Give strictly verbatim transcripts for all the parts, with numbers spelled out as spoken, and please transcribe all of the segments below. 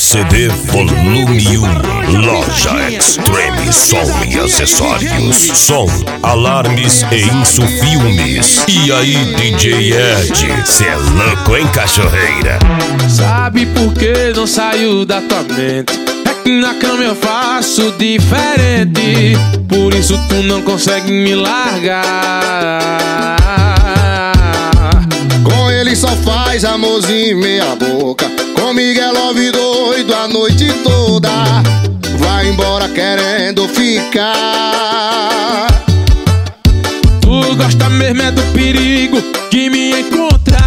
C D Volume um, Loja Extreme Som e Acessórios, som, alarmes e insufilmes. E aí, D J Ed, cê é louco, hein, cachorreira? Sabe por que não saiu da tua mente? É que na cama eu faço diferente, por isso tu não consegue me largar. Com ele só faz amorzinho meia boca, comigo é love doido a noite toda. Vai embora querendo ficar. Tu gosta mesmo é do perigo de me encontrar.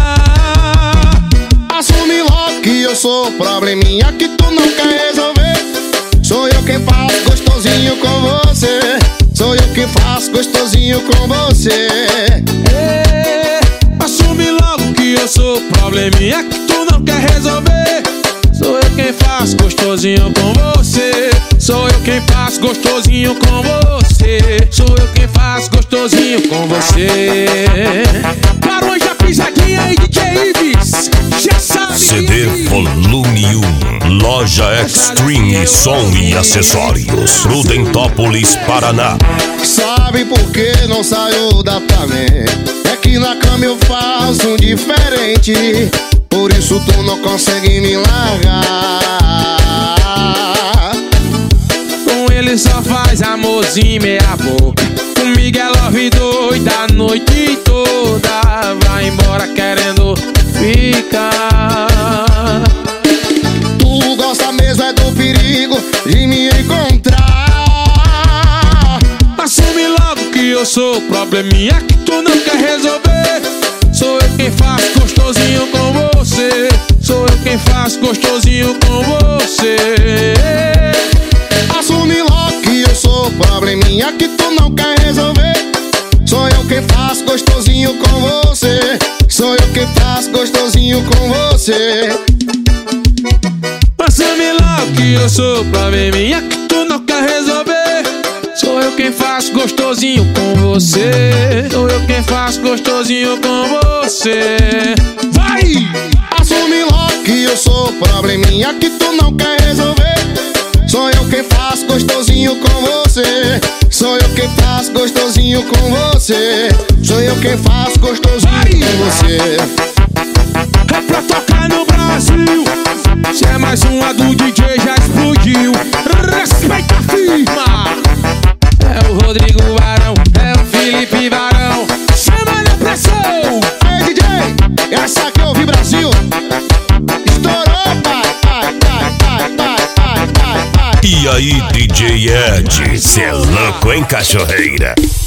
Assume logo que eu sou probleminha que tu não quer resolver. Sou eu quem faço gostosinho com você. Sou eu quem faço gostosinho com você. É, assume logo que eu sou probleminha que tu não quer resolver. Sou eu quem faço gostosinho com você. Sou eu quem faço gostosinho com você. Sou eu quem faço gostosinho com você. Laranja pisadinha e D J Ives, já sabe. C D Volume um, Loja Extreme Som e Acessórios, Prudentópolis, Paraná. Sabe por que não saiu da tua mente? É que na cama eu faço um diferente, por isso tu não consegue me largar. Com ele só faz amorzinho meia boca, comigo é love doida a noite toda. Vai embora querendo ficar. Tu gosta mesmo é do perigo de me encontrar. Assume logo que eu sou probleminha que tu não quer resolver. Sou eu quem faço gostosinho com você. Sou eu quem faço gostosinho com você. Assume logo que eu sou probleminha que tu não quer resolver. Sou eu quem faço gostosinho com você. Sou eu quem faço gostosinho com você. Assume logo que eu sou probleminha que tu não quer resolver. Sou eu quem faço gostosinho com você. Sou eu quem faço gostosinho com você. Vai! Assume logo que eu sou probleminha que tu não quer resolver. Sou eu quem faço gostosinho com você. Sou eu quem faço gostosinho com você. Sou eu quem faço gostosinho Vai! com você. É pra tocar no Brasil. Se é mais uma do D J já explodiu. Respeita a firma. É o Rodrigo Varão, é o Felipe Varão. Chama na pressão. Ei, D J, essa aqui é o Brasil. Estourou, pai, pai, pai, pai, pai, pai, pai, pai. E aí, D J Ed, cê é louco, hein, cachorreira?